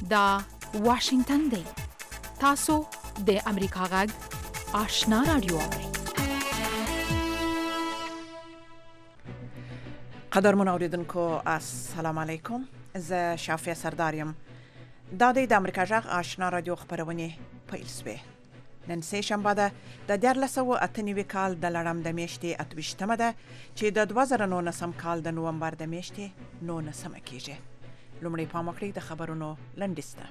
دا واشنگتن دی. تاسو د امریکا غږ آشنا رادیو اورئ. قدرمن اوریدونکو السلام علیکم. زه شافیه سرداریم. دا د امریکا غږ آشنا رادیو خبرونه پیل شوه. نن سه شنبه ده د 1998 کال د لړم د میاشتې 28مه ده چې د 2019 کال د نومبر د میاشتې 19مه کېږي. لومړی پام وکړئ د خبرونو لنډیسته.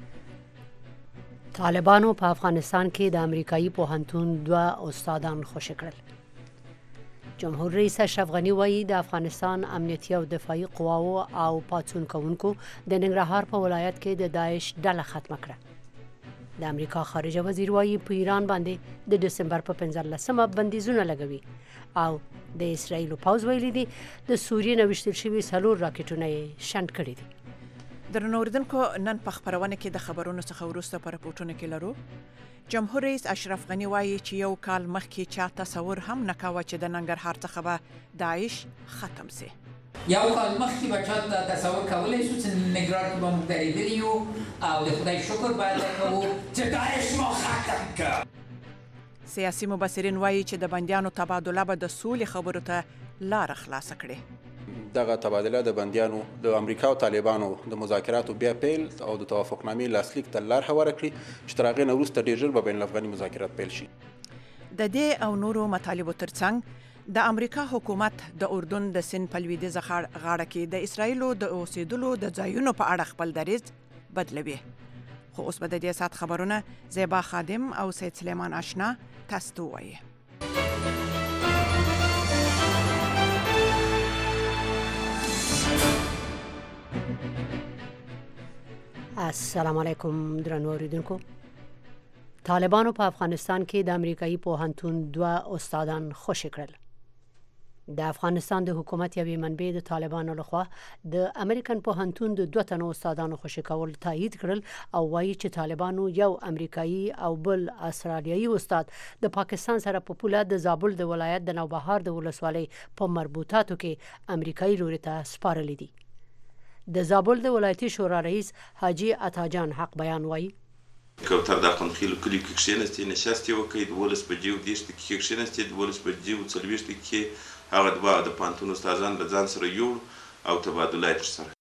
طالبانو په افغانستان کې د امریکایي پوهنتون 2 استادان خوشي کړل. جمهور رئیس اشرف غنی وایي د افغانستان امنیتي او دفاعي قواو او پاڅون کوونکو د ننګرهار په ولایت کې د داعش ډله ختمه کړه. د امریکا خارجه وزیر وایي په ایران باندې د دسمبر په 15مه بندیزونه لګوي او د اسرایل پوځ ویلي دي د سوریې نه وشتل شوي 4 راکټونه یې شنډ کړي دي. درنو اوریدونکو نن په خبرونه کې د خبرونو څخه وروسته پر راپورټونه کې لرو. جمهور رئیس اشرف غنی وایي چې یو کال مخکې چا تصور هم نه کاوه چې د ننګرهار څخه به داعش ختم سي. یو کال مخکې به چا تصور کولی شو چې ننګرهار کې به موږ درېدلي یو او د خدای شکر باید وکړو چې داعش مو ختم کړ. سیاسي مبصرین وایي چې د بندیانو تبادله به د سولې خبرو ته لاره خلاصه کړي. دغه تبادله د بندیانو د امریکا او طالبانو د مذاکراتو بیا پیل او د توافقنامې لاسلیک ته لار هواره کړي چې تر هغې نه وروسته ډېر ژر به بین الافغاني مذاکرات پیل شي. د دې او نورو مطالبو ترڅنګ د امریکا حکومت د اردن د سند په لویدیځه غاړه کې د اسرایلو د اوسېدلو د ځایونو په اړه خپل دریځ بدلوي. خو اوس به د دې ساعت خبرونه زیبا خادم او سید سلیمان آشنا تاسو ته ووایي. السلام علیکم درنو اوریدونکو. طالبانو په افغانستان کې د امریکایي پوهنتون 2 استادان خوشي کړل. د افغانستان د حکومت یوې منبع د طالبانو لخوا د امریکن پوهنتون د 2 تنو استادانو خوشي کول تایید کړل او وایي چې طالبانو یو امریکایي او بل استرالیایي استاد د پاکستان سره په پوله د زابل د ولایت د نوبهار د ولسوالۍ په مربوطاتو کې امریکایي لوري ته سپارلي دي. د زابل د ولایتي شورا رئیس حاجی عطاجان حق بیان وایي کوتر د خنخیل کلی کې کښینستې نشستې وکړي 12 بجې و 10 کې کښینستې 12 بجې و 40 کې هغه د پانتون استادان له ځان سره یو او تبادله یې ترسره.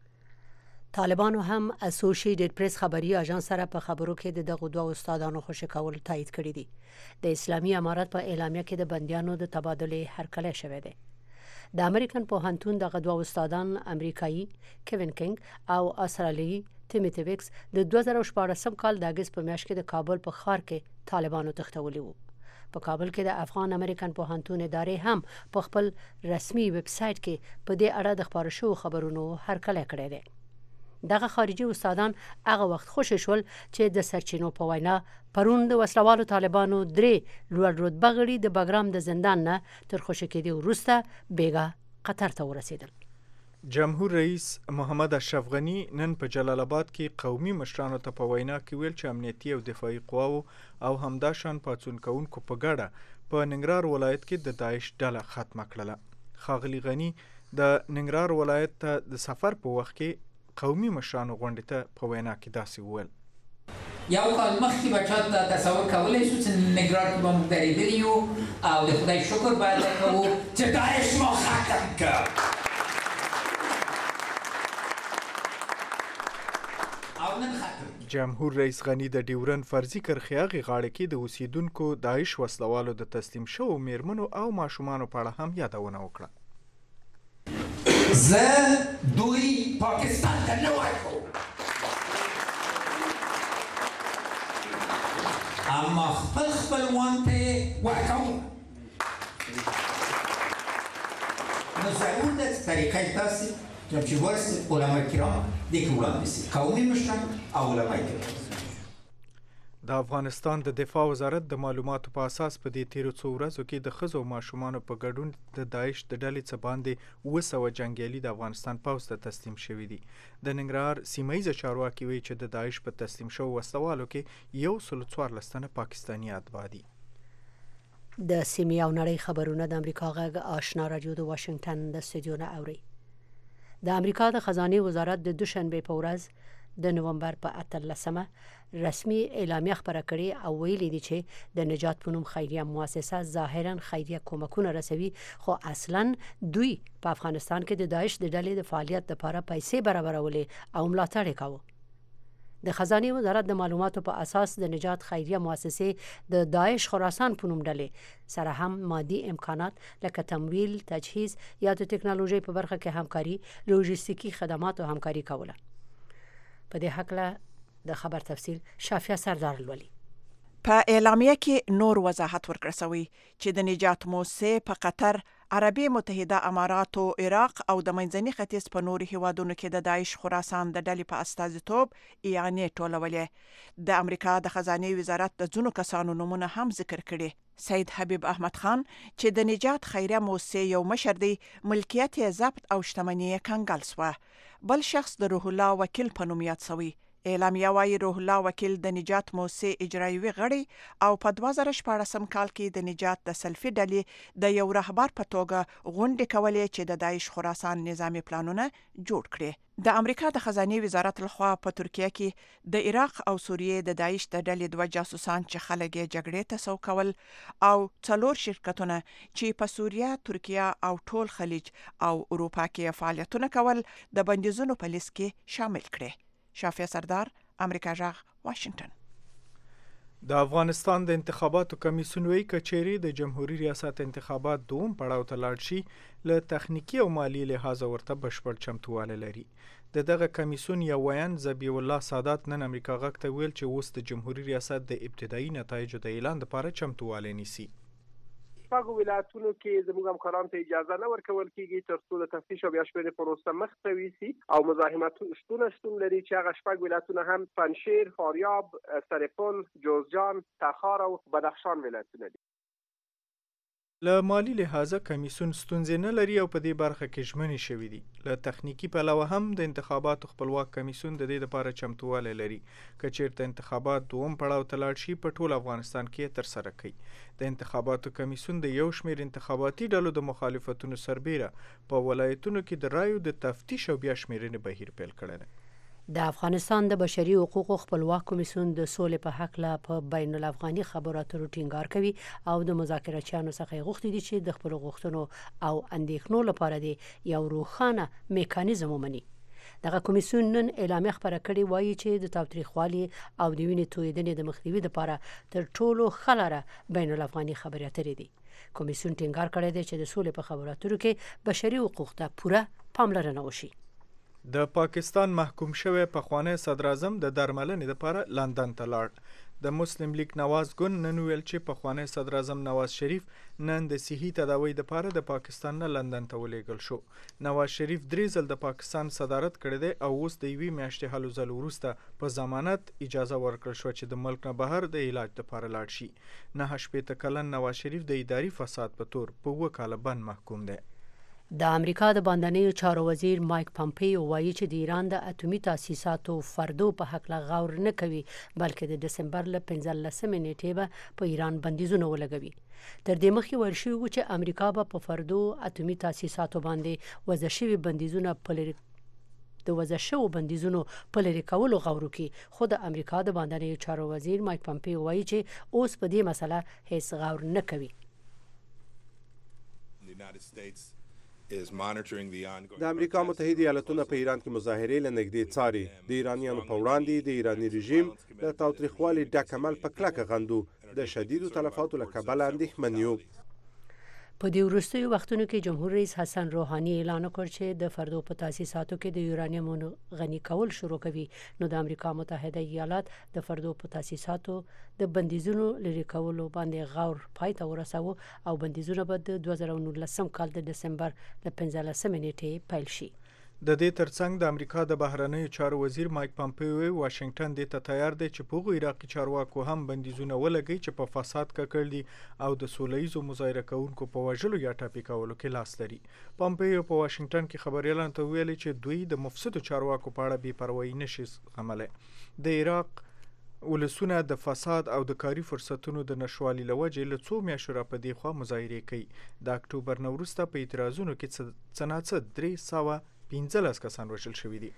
طالبانو هم اسوسییټډ پریس خبري اژانس سره په خبرو کې دغه 2 استادانو خوشي کول تایید کړی دي. د اسلامي امارات په اعلامیه کې د بندیانو د تبادله هرکلی شوی دی. د امریکن پوهنتون دغه 2 استادان امریکایي کیوین کینګ او استرالیایي تیموتی ویکس د 2014 کال د اگست په میاشت کې د کابل په ښار کې طالبانو تښتولي وو. په کابل کې د افغان امریکن پوهنتون ادارې هم په خپل رسمي ویب سټ کې په دې اړه د خبرو شو خبرونو هرکلی کړی دی. دغه خارجي استادان هغه وخت خوشي شول چې د سرچینو په وینا پرون د وسلوالو طالبانو 3 لوړ رتبه غړي د بګرام د زندان نه تر خوشي کېدو وروسته بیګا قطر ته ورسېدل. جمهور رئیس محمد اشرف غنی نن په جلال آباد کې قومي مشرانو ته په وینا کې ویل چې امنیتي او دفاعي قواو او همداشان پاڅون کوونکو په ګډه په ننګرهار ولایت کې د داعش ډله ختمه کړله. ښاغلي غنی د ننګرهار ولایت ته د سفر په وخت کې قومي مشرانو غونډې ته په وینا کې داسې وویل. یو کال مخکې به چا تصور کولی شو چې ننګرهار کې به موږ درېدلي یو او د خدای شکر باید وکړو چې داعش مو ختم کړ. جمهور رئیس غنی د ډیورن فرضي کرښې هغې غاړې کې د اوسیدونکو داعش وسلوالو د تسلیم شوو میرمنو او ماشومانو په اړه هم یادونه وکړه. زه دوی پاکستان ته نه ورکوم، اما خپلوان ته یې ورکوم. نو ضرور ده چې طریقه یې داسې چې ورسې علما کرام دې کې وړاندې سي، قومي مشران او علما کرام. د افغانستان د دفاع وزارت د معلوماتو په اساس په دې تیرو څو ورځو کې د ښځو او ماشومانو په ګډون د داعش د ډلې څخه باندې 200 جنګیالي د افغانستان پوځ ته تسلیم شوي دي. د ننګرهار سیمه ییزه چارواکي وایي چې د داعش په تسلیم شوو وسلوالو کې 114 تنه پاکستاني اتباع دي. د سیمې او نړۍ خبرونه د امریکا غږ آشنا رادیو د واشنگټن د استودیو نه اوري. د امریکا د خزانه وزارت د دوشنبه په ورځ د نومبر په 18مه رسمي اعلامیه خبره کړې او ویلي دي چې د نجات په نوم خیریه مؤسسه ظاهرا خیریه کومکونه رسوي خو اصلا دوی په افغانستان کې د داعش د ډلې د فعالیت لپاره پیسې برابرولې او ملاتړ یې کاوه. د خزانه وزارت د معلوماتو په اساس د نجات خیریه مؤسسه د داعش خراسان په نوم ډلې سره هم مادي امکانات لکه تمویل، تجهیز یا د ټکنالوژي په برخه کې همکاري، لوجستیکي خدمات او همکاري کوله. په دې حق د خبر تفصیل شافیه سردار لولي. په اعلامیه کې نور وضاحت ورکړ شوی چې د نجات موسسه په قطر، عربي متحده اماراتو، عراق او د منځني ختیځ په نورو هیوادونو کې د داعش خراسان د ډلې په استازیتوب یعنی ټولولې. د امریکا د خزانه وزارت د ځینو کسانو نومونه هم ذکر کړي. سید حبیب احمد خان چې د نجات خیریه موسسه یو مشر دی، ملکیت یې ضبط او شتمنۍ یې کنګل شوه. بل شخص د روح الله وکیل په نوم یاد شوی. اعلامیه وايي روح الله وکیل د نجات موسسه اجرایوي غړی او په 2014 کال کې د نجات د سلفي ډلې د یو رهبر په توګه غونډې کولې چې د داعش خراسان نظامی پلانونه جوړ کړي. د امریکا د خزانه وزارت لخوا په ترکیه کې د عراق او سوریې د داعش د ډلې دوه جاسوسان چې خلک یې جګړې ته سوق کول او 4 شرکتونه چې په سوریه، ترکیه او ټول خلیج او اروپا کې فعالیتونه کول د بندیزونو په لیست کې شامل کړي. شافیه سردار، امریکا جغ، واشنگټن. د افغانستان د انتخاباتو کمیسیون وایي کچېرې د جمهوریت ریاست انتخابات دوم پړاو ته لاړ شي له تخنیکی او مالی لحاظه ورته بشپړ چمتووالی لري. دغه کمیسیون یو ویان ذبیح الله سادات نن امریکا غږ ته ویل چې اوس د جمهوریت ریاست د ابتدایي نتایجو د اعلان لپاره چمتووالی نیسي. شپږو ولایتونو کې زموږ همکارانو ته اجازه نه ورکول کېږي تر څو د تفتیش او بیا شمېرې پروسه مخ ته ویسي او مزاحمتونه شتون لري چې هغه شپږ ولایتونه هم پنجشیر، فاریاب، سرپل، جوزجان، تخار او بدخشان ولایتونه دي. له مالی لحاظه کمیسیون ستونزې نه لري او په دې برخه کې ژمنې شوي دي. له تخنیکی پلوه هم د انتخاباتو خپلواک کمیسیون د دې لپاره چمتووالی لري که چیرته انتخابات دوم پړاو ته لاړ شي په ټول افغانستان کې ترسره کوي. د انتخاباتو کمیسیون د یو شمېر انتخاباتي ډلو د مخالفتونو سربیره په ولایتونو کې د رایو د تفتیش او بیا شمېرنې بهیر پیل کړی دی. د افغانستان د بشري حقوقو خپلواک کمیسیون د سولې په حق لا په بین الافغاني خبرو اترو ټینګار کوي او د مذاکراتچیانو څخه غوښتي دي چې د خپل غوښتنو او اندېښنو لپاره دی یو روښانه میکانیزم ومني. دغه کمیسیون نن اعلامیه خبره کړې وایي چې د تاوتریخوالي او د وینې تویېدنې د مخنیوي لپاره تر ټولو ښه لاره بین الافغاني خبرې اترې دي. کمیسیون ټینګار کړی دی چې د سولې په خبرو اترو کې بشري حقوق ته پوره پاملرنه وشي. د پاکستان محکوم شوی پخوانی صدر اعظم د درملنې لپاره لندن ته لاړ. د مسلم لیگ نواز ګوند نن ویل چې پخوانی صدر اعظم نواز شریف نن د صحي تداوی لپاره د پاکستان نه لندن ته ولېږل شو. نواز شریف 3 ځل د پاکستان صدارت کړی دی او اوس د یوې میاشتې هلو ځلو وروسته په ضمانت اجازه ورکړل شو چې د ملک نه بهر د علاج لپاره لاړ شي. 9 کلن نواز شریف د اداري فساد په تور په 2 کاله بند محکوم دی. د امریکا د باندنیو چارو وزیر مایک پامپیو وایي چې د ایران د اټومي تاسیساتو فردو په حق لا غور نه کوي بلکې د دسمبر له 15 نیټې به په ایران بندیزونه ولګوي. تر دې مخکې ویل شوي و چې امریکا به په فردو اټومي تاسیساتو باندې وضع شوي بندیزونه په لرې کولو غور وکړي خو د امریکا د باندنیو چارو وزیر مایک پامپیو وایي چې اوس په دې مسله هیڅ غور نه کوي. د امریکا متحده ایالاتونه په ایران کې مظاهرې له نږدې څاري. د ایرانیانو په وړاندې د ایراني رژیم د تاوتریخوالي ډک عمل په کلکه غندو. د شدیدو تلفاتو له کبله اندېښمن یو. په دې وروستیو وختونو کې جمهور رئیس حسن روحاني اعلان وکړ چې د فردو په تاسیساتو کې د یورانیمونو غني کول شروع کوي. نو د امریکا متحده ایالات د فردو په تاسیساتو د بندیزونو لرې کولو باندې غور پای ته ورساوه او بندیزونه به د 2019 کال د دسمبر له 15 نیټې پیل شي. د دې ترڅنګ د امریکا د بهرنیو چارو وزیر مایک پامپیو واشنگټن دې ته تیار دی چې په عراقي چارواکو هم بندیزونه ولګي چې په فساد ککړ دي او د سولهییزو مظاهره کوونکو په وژلو یا ټاپي کولو کې لاس لري. پامپیو په واشنگټن کې خبريالانو ته ویلي چې دوی د مفسدو چارواکو په اړه بې پروايي نشي زغملی. د عراق ولسونه د فساد او د کاري فرصتونو د نشوالي له وجې له څو میاشتو را په دې خوا مظاهرې کوي. د اکتوبر نه وروسته په اعتراضونو کې څه 315 کسان وژل شوي دي.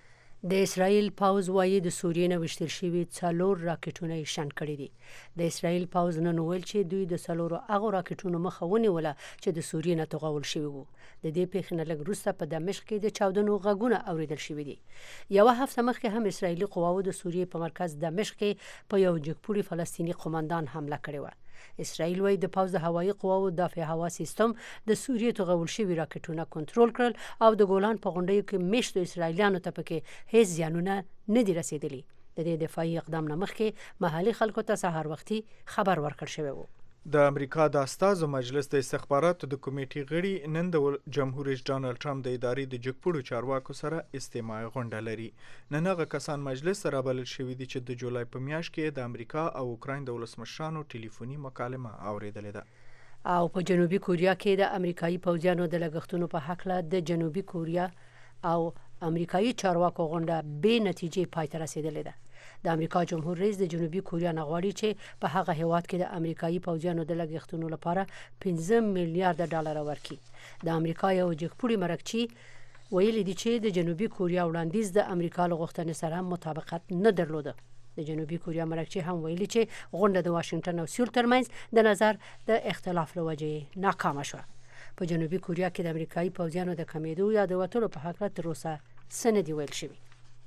د اسرایل پاوز وایي د سوریې نه وشتل شوي 4 راکټونه یې شنډ کړي دي. د اسرایل پاوز نن ویل چې دوی د 4 هغو راکټونو مخه ونیوله چې د سوریې نه توغول شوي وو. د دې پیښې نه لږ وروسته په دمشق کې د چاودنو غږونه اوریدل شوي دي. یوه هفته مخکې هم اسرایلي قواوو د سوریې په مرکز دمشق کې په یو جګپوړي فلسطیني قومندان حمله کړې وه. اسرائیل وایي د پوځ د هوایي قواو دافع هوا سیستم د سوریې توغول شوي راکټونه کنټرول کړل او د ګولان په غونډیو کې میشتو اسرائیلیانو ته پکې هیڅ زیانونه نه دي رسیدلي. د دې دفاعي اقدام نه مخکې محلي خلکو ته سهار وختي خبر ورکړ شوی و. د امریکا د استازو مجلس د استخباراتو د کمیټې غړي نن د جمهور رئیس ډانلډ ټرمپ د ادارې د جګپوړو چارواکو سره استماعي غونډه لري. نن هغه کسان مجلس سره بلل شوي دي چې د جولای په میاشت کې د امریکا او اوکراین د ولسمشرانو ټلیفوني مکالمه اوریدلې ده. او په جنوبي کوریا کې د امریکایي پوځیانو د لګښتونو په حق د جنوبي کوریا او امریکایي چارواکو غونډه بې نتیجې پای ته رسیدلې ده. د امریکا جمهور رئیس د جنوبي کوریا نه غواړي چې په هغه هیواد کې د امریکایي پوځیانو د لګښتونو لپاره 15 میلیارډ ډالر ورکړي. د امریکا یو جګپوړي مرکچي ویلي دي چې د جنوبي کوریا وړاندیز د امریکا له غوښتنې سره مطابقت نه درلوده. د جنوبي کوریا مرکچي هم ویلي چې غونډه د واشنگټن او سیول ترمنځ د نظر د اختلاف له وجې ناکامه شوه. په جنوبي کوریا کې د امریکایي پوځیانو د کمیدو یا د وتلو په حق تر اوسه څه نه دي ویل شوي.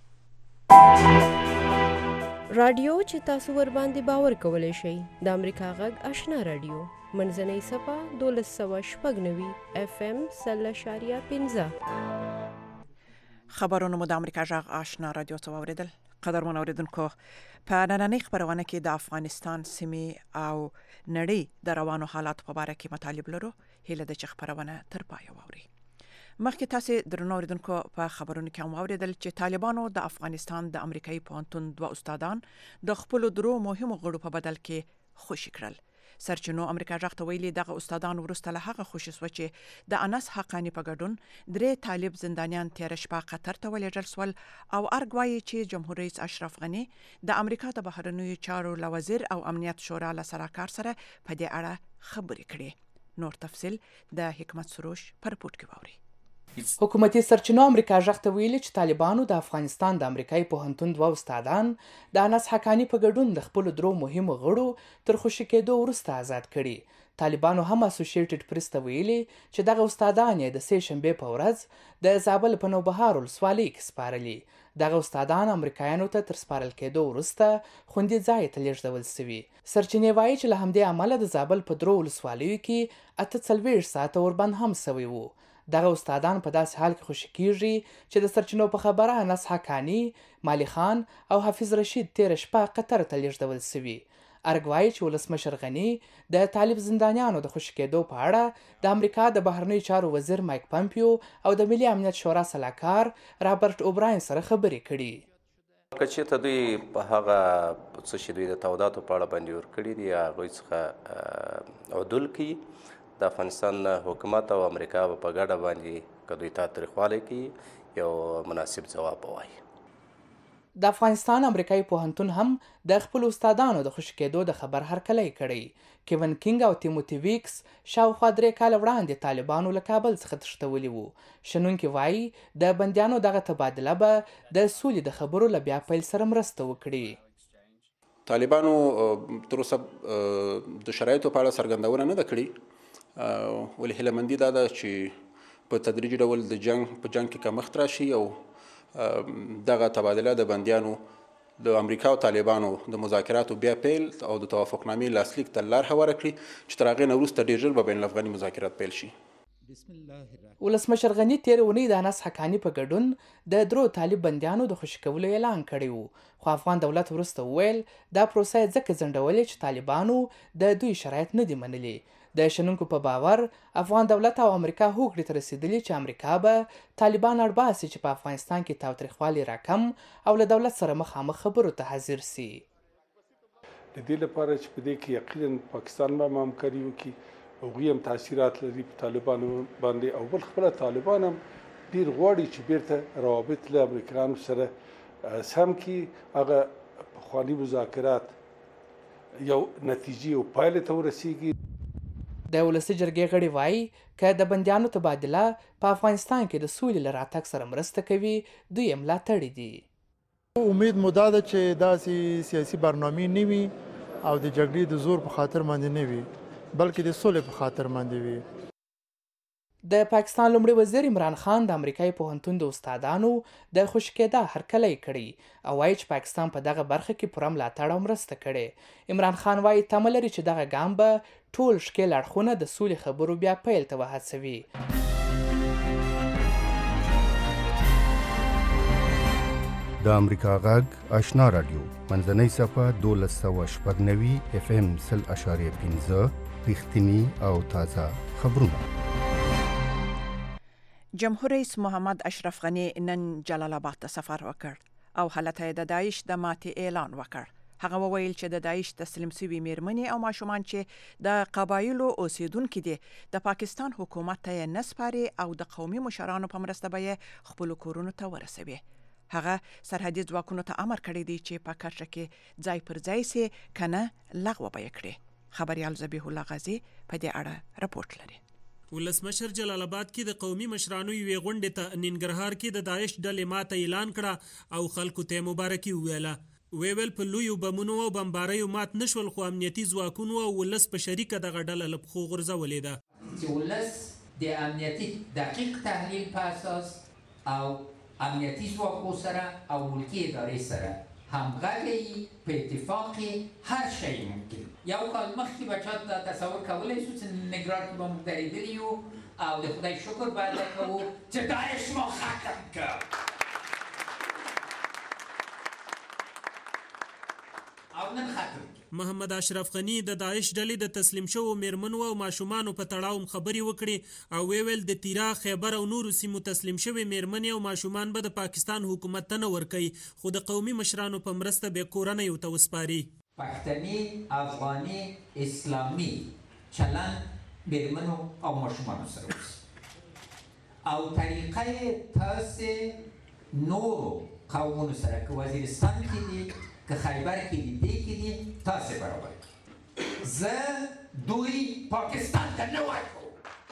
رادیو چې تاسو ور باندې باور کولای شئ د امریکا غږ آشنا رادیو منځنۍ صفه 1290 FM 0.15 خبرونه مو د امریکا غږ آشنا رادیو څخه اوریدل. قدرمن اوریدونکو په نننۍ خبرونه کې د افغانستان سیمې او نړۍ د روانو حالات په اړه کې مطالب لرو. هیله ده چې خبرونه تر پای واوري. مخکې تاسو درنو اوریدونکو په خبرونو کې هم اوریدل چې طالبانو د افغانستان د امریکایي پوهنتون 2 استادان د خپل درو مهمو غړو په بدل کې خوشي کړل. سرچینو امریکا غږ ته ویلي دغه استادان وروسته له هغه خوشي شو چې د انس حقانی په ګډون 3 طالب زندانیان تیر شپه قطر ته ولېږل سول او ارګ وايي چې جمهور رئیس اشرف غنی د امریکا د بهرنیو چارو وزیر او امنیت شورا له سرکار سره په دې اړه خبرې کړې. نور تفصیل د حکمت سروش پر پورت کې ووري. حکومتي سرچینو امریکا غږ ته ویلي چې طالبانو د افغانستان د امریکایي پوهنتون 2 استادان د انس حقانی په ګډون د خپل درو مهمو غړو تر خوشي کېدو وروسته آزاد کړي. طالبانو هم اسوسییټډ پریس ته ویلي چې دغه استادان یې د سې شنبې په ورځ د زابل په نوبهار ولسوالۍ کې سپارلي. دغه استادان امریکایانو ته تر سپارل کېدو وروسته خوندي ځای ته لیږدول شوي. سرچینې وایي چې له همدې امله د زابل په درو ولسوالیو کې 48 ساعته وربند هم شوی وو. دغه استادان په داسې حال کې خوشي کیږي چې د سرچینو په خبره انس حقانی، مالی خان او حافظ رشید تیر شپه قطر ته لیږدول شوي. ارګ وایي چې ولسمشر غنی د طالب زندانیانو د خوشي کېدو په اړه د امریکا د بهرنیو چارو وزیر مایک پمپیو او د ملي امنیت شورا سلاکار رابرټ اوبراین سره خبرې کړي. که چېرته دوی په هغه څه چې دوی د توداتو په اړه باندې ورکړي دي هغوی څخه عدول کړي، د افغانستان حکومت او امریکا په ګډه باندې که دوی تاوتریخوالی کوي یو مناسب ځواب ووایي. د افغانستان امریکایي پوهنتون هم د خپل استادانو د خوشي کېدو د خبر هرکلی کړی. کیون کینګ او تیموتی ویکس شاوخوا 3 کاله وړاندې طالبانو له کابل څخه تښتولي وو. شنونکي وایي د بندیانو دغه تبادله به د سولې د خبرو له بیا پیل سره مرسته وکړي. طالبانو تر اوسه د شرایطو په اړه څرګندونه نه ده کړې، ولې هیله مندي دا ده چې په تدریجي ډول د جنگ کې کمښت راشي او دغه تبادله د بندیانو د امریکا او طالبانو د مذاکراتو بیا پیل او د توافقنامې لاسلیک ته لار هواره کړي چې تر هغې نه وروسته ډېر ژر به بین الافغاني مذاکرات پیل شي. ولسمشر غنی تیر اونۍ د انس حقانی په ګډون د 3 طالب بندیانو د خوشي کولو اعلان کړی وو، خو افغان دولت وروسته وویل دا پروسه یې ځکه ځنډولې چې طالبانو د دوی شرایط نه دي منلي. د شنونکو په باور افغان دولت او امریکا هوکړې ته رسیدلي چې امریکا به طالبان اړباسي چې په افغانستان کې تاوتریخوالی راکم او له دولت سره مخامخ خبرو ته حاضر سي. د دې لپاره چې په دې کې یقینا پاکستان به همکاري وکړي، هغوی هم تاثیرات لري په طالبانو باندې، او بل خپله طالبان هم ډېر غواړي چې بیرته روابط له امریکایانو سره سم کړي، هغه پخواني مذاکرات یو نتیجې او پایلې ته ورسیږي. د ولسي جرګې غړي وایي که د بندیانو تبادله په افغانستان کې د سولې له راتګ سره مرسته کوي دوی یې ملاتړي دي. امید مو دا ده چې داسې سیاسي برنامې نه وي او د جګړې د زور په خاطر باندې نه وي بلکې د سولې په خاطر باندې وي. د پاکستان لومړي وزیر عمران خان د امریکایي پوهنتون د استادانو د خوشي کېدا هرکلی کړی او وایي چې پاکستان په دغه برخه کې پوره ملاتړ او مرسته کړې. عمران خان وایي تمه لري چې دغه ګام به ټول ښکېل اړخونه د سولې خبرو بیا پیل ته وهڅوي. د امریکا غږ آشنا رادیو منځنۍ صفحه 1290 FM 0.5 رښتینی او تازه خبرونه. جمهور رئیس محمد اشرف غنی نن جلال آباد ته سفر وکړ او حالته د داعش د ماتې اعلان وکړ. هغه وویل چې د داعش تسلیم شوي میرمنې او ماشومان چې د قبایلو اوسیدونکي دي د پاکستان حکومت ته نه سپاري او د قومي مشرانو په مرسته به یې خپلو کورونو ته ورسوي. هغه سرحدي ځواکونو ته امر کړی دی چې په کرښه کې ځای پر ځای سي کنه لغوه به یې کړي. خبریال ذبیح الله غازی په دې اړه رپورټ لري. ولسمشر جلال آباد کې د قومي مشرانو یوې غونډې ته ننګرهار کې د داعش ډلې ماته اعلان کړه او خلکو ته مبارکي وویله. ویل په لویو بمونو او بمباریو مات نشول خو امنیتي ځواکونو او ولس په شریکه دغه ډله له پښو غورځولې ده. چې ولس د امنیتي دقیق تحلیل په اساس او امنیتي ځواکو سره او ملکي ادارې سره همغږي په اتفاق هر شی ممکن. یو کال مخکې به چاته تصور کولی شو چې ننګرهار کې به موږ درېدلي یو او د خدای شکر به ادا کوو چې داعش ما ختم کړ او نن ختم. محمد اشرف غنی د داعش ډلې د تسلیم شوو میرمنو او ماشومانو په تړاو خبرې وکړې او ویل د تیرا خیبر او نورو سیمو تسلیم شوي میرمنې او ماشومان به د پاکستان حکومت ته نه ورکوي خو د قومي مشرانو په مرسته به کورنیو ته وسپاري. پښتني افغاني اسلامي چلند میرمنو او ماشومانو سره اوس او طریقه تاسې نورو قومونو سره که وزیرستان کې دي که خیبر کې دي دې کې دي تاسې برابر کړي. زه دوی پاکستان ته نه ورکوم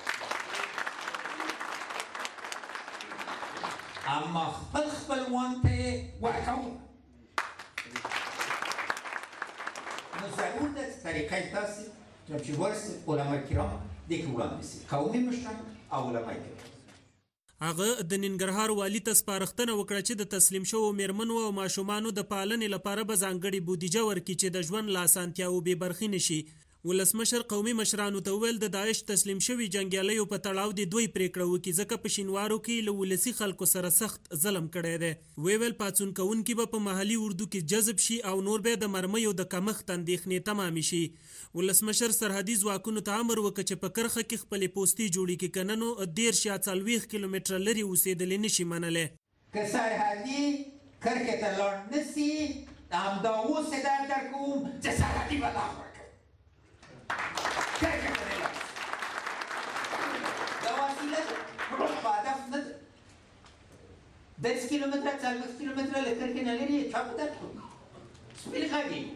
اما خپل خپلوان ته یې ورکوم. نو ضرور ده چې طریقه تاسې چې ورسې علما کرام دې کې وړاندې شي قومي مشران او علما کرام. هغه د ننګرهار والي ته سپارښتنه وکړه چې د تسلیم شوو میرمنو او ماشومانو د پالنې لپاره به ځانګړې بودیجه ورکړي چې د ژوند له اسانتیاوو بې برخې نه شي. ولسمشر قومي مشرانو ته وویل د داعش تسلیم شوي جنګیالیو په تړاو د دوی پریکړه وکړي ځکه په شینوارو کې له ولسي خلکو سره سخت ظلم کړی دی. ویل پاڅون کوونکي به په محلي اردو کې جذب شي او نور به د مرمیو د کمښت اندېښنې تمامې شي. ولسمشر سرحدي ځواکونو ته امر وکړ چې په کرخه کې خپلې پوستې جوړې کړي که نه نو 13 یا 40 کیلومتره لرې اوسېدلی نشي منلی. که سرحدي کرښې ته لاړ نه سي همدا اوس یې درکوم چې سرحدي به لغوه کړي. دا وسیله ده په هدف نه ده. 10 کیلومتره 40 کیلومتره له کرښې نه لرې چا به درکړو سپین غږ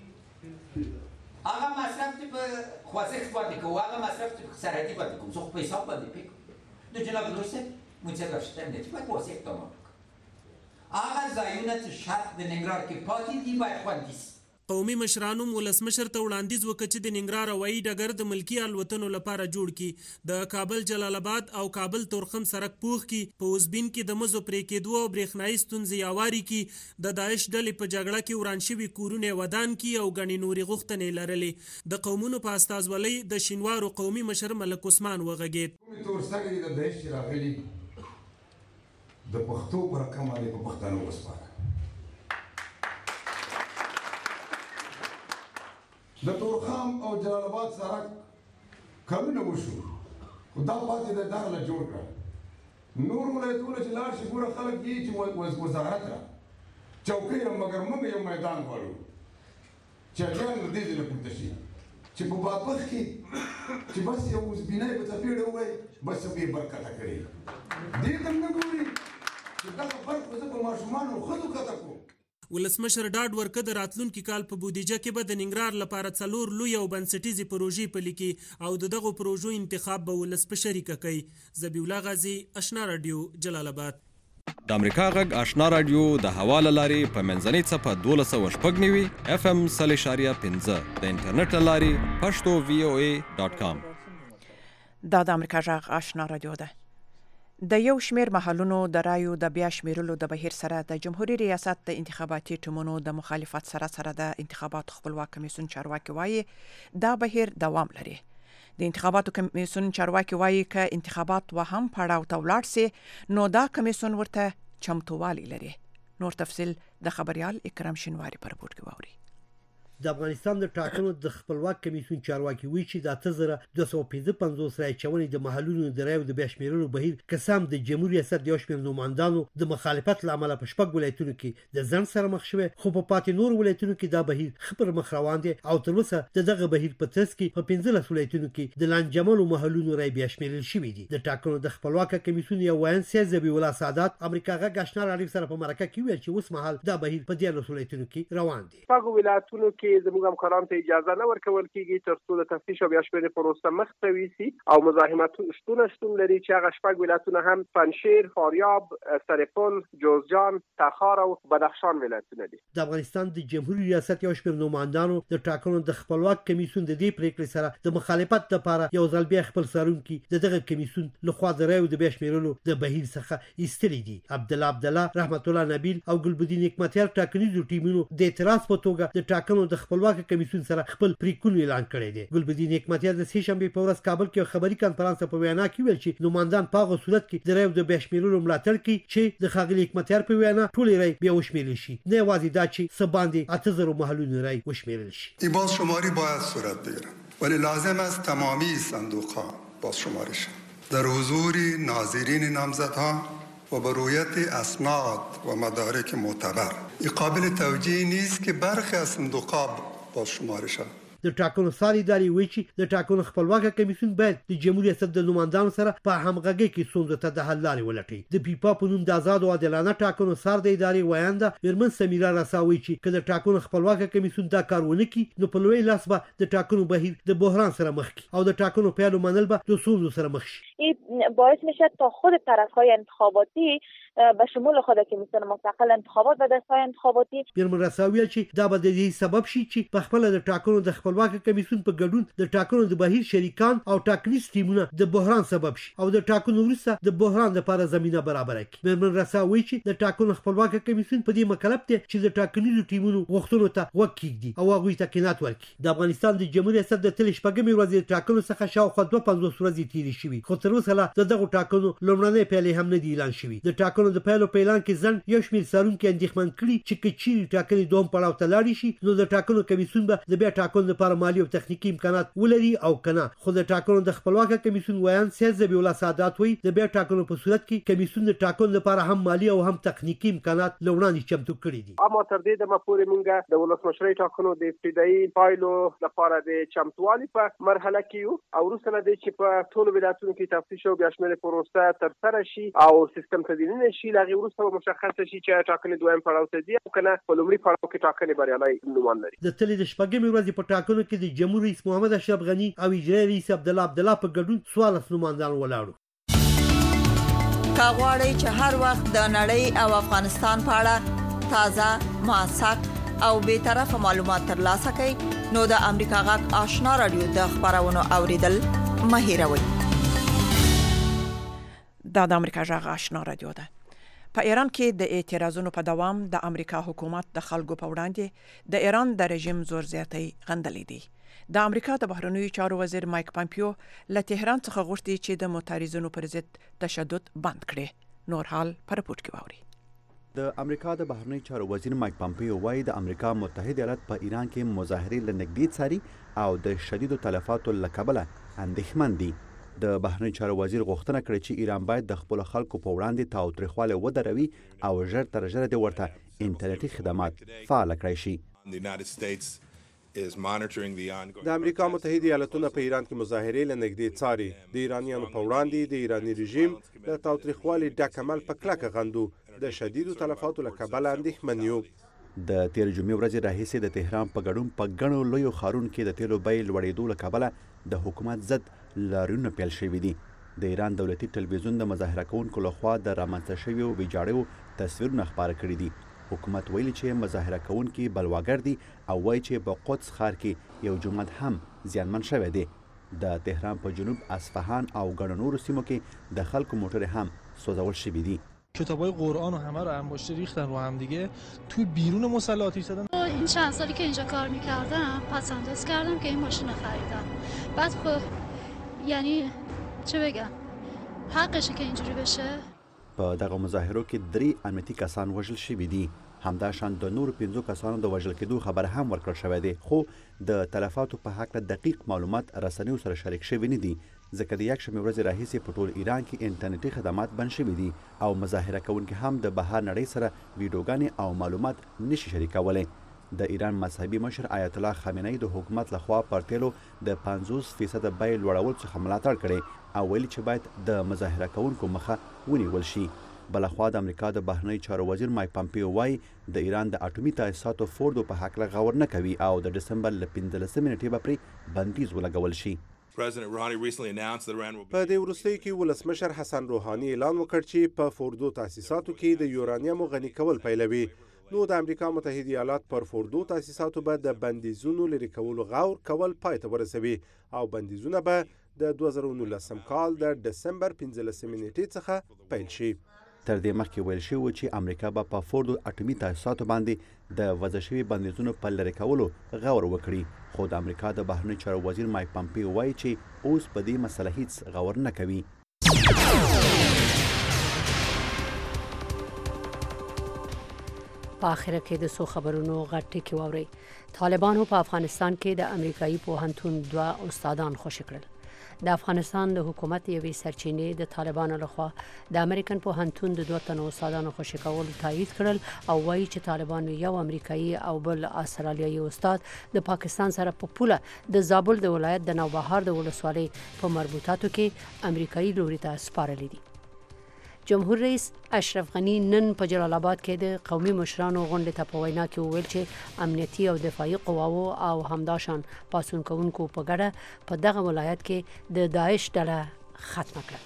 هغه مصرف چې په خوځښت باندې کوو هغه مصرف چې په سرحدي باندې کوو زه خو په حساب باندې پوه کوم. نو جناب لوی صاحب موږ څه داشته امنیتي باید واسط تمام کړو. هغه ځایونه چې شرق د ننګرهار کې پاتې دي باید خوندي شي. قومي مشرانو ولسمشر ته وړاندیز وکړ چې د ننګرهار هوایي ډګر د ملکي الوتنو لپاره جوړ کړي. د کابل جلال آباد او کابل تورخم سړک پوخ کړي. په اوزبین کې د مزو پرې کېدو او برېښنایي ستونزې هواري کړي. د داعش ډلې په جګړه کې وران شوي کورونه ودان کړي او ګڼې نورې غوښتنې لرلې. د قومونو په استازولۍ د شینوارو قومي مشر ملک عثمان وغږېد. کومې تورسرې د داعش چې راغلي د پښتو په رقم باندې په پښتنو وسپاره. د تورخم او جلال آباد سړک کلونه وشو خو دا پاتې د دغه له جوړ کړه. نور ولایتونه چې لاړ شي ګوره خلک یې چې وزارت را چوکۍ را مګر موږ یو میدان غواړو چې اجیان له دې ځای نه پورته شي چې په بادپخ کې چې بس یو اوسپنی په څپېړه ووایي بس یې برکته کړې دې ته نه ګوري چې دغه فرق به زه په ماشومانو ښځو کته کوم. ولسمشر ډاډ ورکړ د راتلونکي کال په بودیجه کې به د ننګرهار لپاره 4 لوی او بنسټیزې پروژې پلي کړي او دغه پروژو انتخاب به ولس په شریکه کوي. ذبیح الله غازی، آشنا رادیو، جلال آباد. د امریکا غږ آشنا رادیو د هوا له لارې په منځنۍ څپه 12.9 FM 0.5 د انټرنیټ له لارې پښتو voa.com. دا د امریکا غږ آشنا رادیو ده. د یو شمیر محلونو د رایو د بیا شمیرلو د بهیر سره د جمهوریت ریاست د انتخاباتي ټیمونو د مخالفت سره د انتخاباتو خپلواک کمیسیون چارواکي وایي دا بهیر دوام لري. د انتخاباتو کمیسیون چارواکي وایي که انتخابات و هم پړاو ته ولاړ سي نو دا کمیسیون ورته چمتووالی لري. نور تفصیل د خبريال اکرام شینواری په رپورټ کې واوري. د افغانستان د ټاکنو د خپلواک کمیسیون چارواکي وایي چې د 8255 رای چونې د محلونو د رایو د بیا شمیرلو بهیر قسم د جمهوریت ریاست د یو شمېر نوماندانو د مخالفت له امله په شپږ ولایتونو کې د ځنډ سره مخ شوی، خو په پاتې نور ولایتونو کې دا بهیر خبر مخ روان دي او تر اوسه دغه بهیر په ترڅ کې په 15 ولایتونو کې د لانجمنو محلونو رای بیا شمیرل شوی دي. د ټاکنو د خپلواک کمیسیون یو وایي ذبیح الله سادات امریکا غږ آشنا رادیو سره په مرکه کې ویل چې اوس مهال دا بهیر په 13 ولایتونو کې روان دي. په ولایتونو کې زموږ همکاران ته اجازه نه ورکول کیږي تر څو د تفتیش او بیا شمېرې پروسه مخ ته ویسي او مزاحمتونه شتون لري چې هغه شپږ ولایتونه هم پنجشیر، فاریاب، سرپل، جوزجان، تخار او بدخشان ولایتونه دي. د افغانستان د جمهوریت ریاست یو شمېر نوماندانو د ټاکنو د خپلواک کمیسیون د دې پریکړې سره د مخالفت لپاره یو ځل بیا خپل څارونکي دغه کمیسیون لخوا د رایو د بیا شمیرلو د بهیر څخه ایستلي دي. عبدالله رحمت الله نبیل او ګلبدین حکمتیار ټاکنیزو ټیمونو د اعتراض په توګه د ټاکنو د خپلواک کمیسیون سره خپل پریکون اعلان کړی دی. ګلبدین حکمتیار د سې شنبې په ورځ کابل کې خبري کانفرنس په وینا کې ویل چې نوماندان په هغه صورت کې د رایو د بیا شمیرلو ملاتړ کوي چې د ښاغلي حکمتیار په وینا ټول رای بیا وشمیرل شي، نه یوازې دا چې سباندې 8000 محلونو رای وشمیرل شي. این بازشماری باید صورت بگیرد ولی لازم است تمامی صندوق‌ها بازشماری شوند در حضور ناظرین نامزدها و به رویت اسناد و مدارک معتبر. این قابل توجیه نیست که برخی از صندوق‌ها بازشماری شوند. د ټاکنو ساري ادارې وایي چې د ټاکنو خپلواک کمیسیون باید د جمهوریت ریاست د نوماندانو سره په همغږۍ کې ستونزو ته د حل لارې ولټوي. د پیپا په نوم د آزاد او عادلانه ټاکنو سار د ادارې وایانده میرمن سمیرا رسا وایي چې که د ټاکنو خپلواک کمیسیون دا کار ونه کړي نو په لوی لاس به د ټاکنو بهیر د بحران سره مخ کړي او د ټاکنو پیل منل به د ستونزو سره مخ شي. این باعث میشه تا خود طرف‌های انتخاباتی به شمول خود کمیسیون مستقل انتخابات و دستگاه انتخاباتی میرمن رسا ویل چې دا به د دې سبب شي چې په خپل د ټاکنو د خپلواک کمیسیون په ګډون د ټاکنو د بهیر شریکان او ټاکنیز ټیمونه د بحران سبب شي او د ټاکنو وروسته د بحران لپاره زمينه برابر کړي. میرمن رسا وایي چې د ټاکنو خپلواک کمیسیون په دې مکلف دی چې د ټاکنیزو ټیمونو غوښتنو ته وکړي او هغوی ته قناعت ورکړي. د افغانستان د جمهوریت ریاست د تل شپږمې ورځې د ټاکنو څخه شاوخوا 250 ورځې تیرې شوې، خو تر اوسه لا دغه ټاکنو لومړنۍ پیلې هم نه دي اعلان شوې. د ټاکنو د پیلو په اعلان کې ځن یو شمېر څارونکي اندېښمن کړي چې که چیرې ټاکنې دوم پړاو ته لاړې شي نو د ټاکنو کمیسیون به د بیا ټاکنو لپاره مالي او تخنیکي امکانات ولري او کنه. خو د ټاکنو د خپلواک کمیسیون وایان سید ذبیح الله سادات وایي د بیا ټاکنو په صورت کې کمیسیون د ټاکنو لپاره هم مالي او هم تخنیکي امکانات لوړاندې چمتو کړي دي. اما تر دې دمه پورې موږ د ولسمشرۍ ټاکنو د ابتدایي پایلو لپاره د چمتووالي په مرحله کې یو او وروسته نه دی چې په ټولو ولایتونو کې تفتیش او بیا شمېرې پروسه ترسره شي او سیستم تدوین شي. له هغې وروسته مشخص شي چې ټاکنې دویم پړاو ته ځي او که نه په لومړي پړاو کې ټاکنې بریالی عنوان لري. د تلې د شپږمې ورځې په ټاکنو کې د جمهور رئیس محمد اشرف غني او اجرایي رئیس عبدالله په ګډون 14 نوماندان ولاړو. کاغواړی چې هر وخت د نړۍ او افغانستان په اړه تازه، موثق او به طرفه معلومات ترلاسه کړئ نو د امریکا غږ آشنا رادیو د خبرونو اوریدل مه هیروئ. دا د امریکا غږ آشنا رادیو ده. په ایران کې د اعتراضونو په دوام د امریکا حکومت د خلکو په وړاندې د ایران د رژیم زور زیاتی غندلې دي. د امریکا د بهرنیو چارو وزیر مایک پامپیو له تهران څخه غوښتي چې د معترضینو پر ضد تشدد بند کړي. نور حال په رپورټ کې واوري. د امریکا د بهرنیو چارو وزیر مایک پامپیو وایي د امریکا متحده ایالات په ایران کې مظاهرې له نږدې څاري او د شدیدو تلفاتو له کبله اندېښمن دي. د بهرنیو چارو وزیر غوښتنه کړې چې ایران باید د خپل خلکو په وړاندې تاوتریخوالی ودروي او ژر تر ژره د ورته انټرنیټي خدمات فعال کړی شي. د امریکا متحده ایالاتونه په ایران کې مظاهرې له نږدې څاري. د ایرانیانو په وړاندې د ایراني رژیم د تاوتریخوالي ډک عمل په کلکه غندو. د شدیدو تلفاتو له کبله اندېښمن یو. د تیر جمعې ورځې راهیسې د تهران په ګډون په ګڼو لویو ښارونو کې د تیلو بیې لوړېدو له کبله د حکومت ضد لاریونونه پیل شوي دي. د ایران دولتي ټلویزیون د مظاهره کوونکو لخوا د رامنځته شویو ویجاړیو تصویرونه خپاره کړي دي. حکومت ویلي چې مظاهره کوونکي بلواګر دي او وایي چې په قدس ښار کې یو جومات هم زیانمن شوی دی. د تهران په جنوب اصفهان او ګڼو نورو سیمو کې د خلکو موټرې هم سوځول شوي دي. کتابای قرآن و همه رو انباشته ریختن رو هم دیگه توی بیرون مصلی آتیش زدن. این چند سالی که اینجا کار میکردم پس انداز کردم که این ماشین رو خریدم. بعد خب یعنی چه بگم حقشه که اینجوری بشه. په دغه مظاهرو کې 3 امنیتي کسان وژل شوي دي. همداشان د نورو 5 کسانو د وژل کېدو خبر هم ورکړل شوی دی، خو د تلفاتو په هکله دقیق معلومات رسنیو سره شریک شوي نه دي، ځکه د یکشنبې ورځې راهیسې په ټول ایران کې انټرنیټي خدمات بند شوي دي او مظاهره کوونکي هم د بهر نړۍ سره ویډیوګانې او معلومات نشي شریکولی. د ایران مذهبي مشر آیت الله خامنه‌ای د حکومت لخوا پر تیلو د 50% بیې لوړولو څخه ملاتړ کړی او ویلي چې باید د مظاهره کوونکو مخه ونیول شي. بلخوا د امریکا د بهرنی چارو وزیر مایک پامپیو وایي د ایران د اټومي تاسیساتو فوردو په هکله غور نه کوي او د ډسمبر له 15 نیټې به پرې بندیز ولګول شي. په دې وروستیو کې ولسمشر حسن روحاني اعلان وکړ چې په فوردو تاسیساتو کې د یورانیم غني کول پیلوي. نو د امریکا متحده ایالات پر فوردو تاسیساتو به د بندیزونو لري کولو غور کول پای ته ورسوي او بندیزونه به د 2019 کال د ډسمبر 15 نیټې څخه پیل شي. تر دې مخکې ویل شوي و چې امریکا به په فوردو اټومي تاسیساتو باندې د وضع شوي بندیزونو په لرې کولو غور وکړي، خو د امریکا د بهرنی چارو وزیر مایک پامپیو وایي چې اوس په دې مسله هیڅ غور نه کوي. په آخره کې د سو خبرونو غټ ټکی واوري. طالبانو په افغانستان کې د امریکایي پوهنتون 2 استادان خوشي کړل. د افغانستان د حکومت یوې سرچینې د طالبانو لخوا د امریکن پوهنتون د 2 تنو استادانو خوشي کول تایید کړل او وایي چې طالبانو یو امریکایي او بل استرالیایي استاد د پاکستان سره په پوله د زابل د ولایت د نوبهار د ولسوالۍ په مربوطاتو کې امریکایي لوري ته سپارلي دي. جمهور رئیس اشرف غنی نن په جلال آباد کې د قومي مشرانو غونډې ته په وینا کې وویل چې امنیتي او دفاعي قواو او همداشان پاسون کوونکو په ګډه په دغه ولایت کې د داعش ډله ختمه کړه.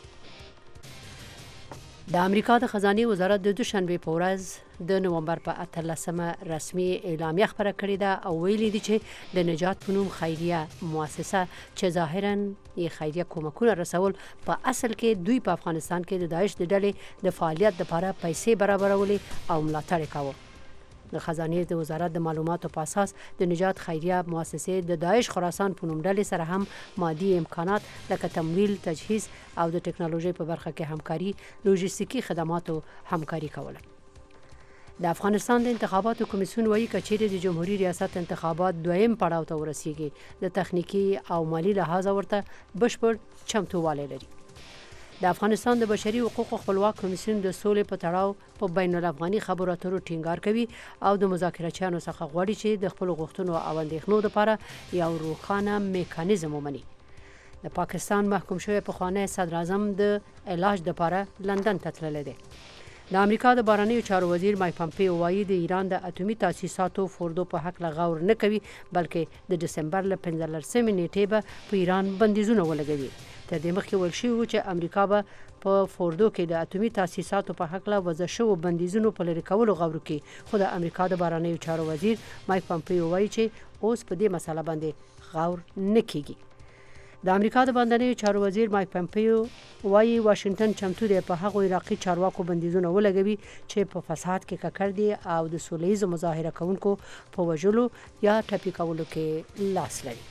د امریکا د خزانه وزارت د دوشنبه په ورځ د نومبر په 18 رسمي اعلامیه خبره کړې ده او ویلي دي چې د نجات په نوم خیریه مؤسسه چې ظاهرا یې خیریه کومکونه رسول په اصل کې دوی په افغانستان کې د داعش د ډلې د فعالیت لپاره پیسې برابرولې او ملاتړ یې کاوه. د خزانه د وزارت د معلوماتو په اساس د نجات خیریه مؤسسې د داعش خراسان په نوم ډلې سره هم مادي امکانات لکه تمویل، تجهیز او د ټکنالوژي په برخه کې همکاري، لوجستیکي خدماتو همکاري کوله. د افغانستان د انتخاباتو کمیسیون وایي کچېرې د جمهوریت ریاست انتخابات دویم پړاو ته ورسیږي د تخنیکی او مالی لحاظ ورته بشپړ چمتووالی لري. د افغانستان د بشري حقوقو خپلواک کمیسیون د سولې په تړاو په بین الافغاني خبرو اترو ټینګار کوي او د مذاکراتچیانو څخه غواړي چې د خپل غوښتنو او اندېښنو لپاره یو روښانه میکانیزم ومني. د پاکستان محکوم شوی پخوانی صدر اعظم د علاج لپاره لندن ته تللی دی. د امریکا د بهرنیو چارو وزیر مایک پامپیو وایي د ایران د اټومي تاسیساتو فوردو په حق غور نه کوي، بلکې د ډسمبر له 15 نیټې به په ایران بندیزونه ولګوي. تر دې مخکې ویل شوي و چې امریکا به په فوردو کې د اټومي تاسیساتو په حق وضع شوو بندیزونو په لرې کولو غور وکړي، خو د امریکا د بهرنیو چارو وزیر مایک پامپیو وایي چې اوس په دې مسله باندې غور نه کیږي. د امریکا د بهرنیو چارو وزیر مایک پامپیو وایي واشنگټن چمتو دی په هغو عراقي چارواکو بندیزونه ولګوي چې په فساد کې ککړ دي او د سولیزو مظاهره کوونکو په وژلو یا ټپي کولو کې لاس لري.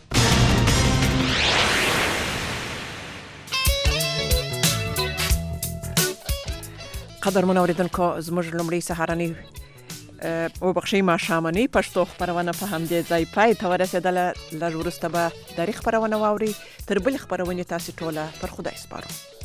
قدرمن اوریدونکو زموږ لومړی سهارنۍ وبخښئ ماښامنۍ پښتو خپرونه په همدې ځای پای ته ورسېدله. لږ وروسته به دري خپرونه واورئ. تر بلې خپرونې تاسې ټوله پر خدای سپارو.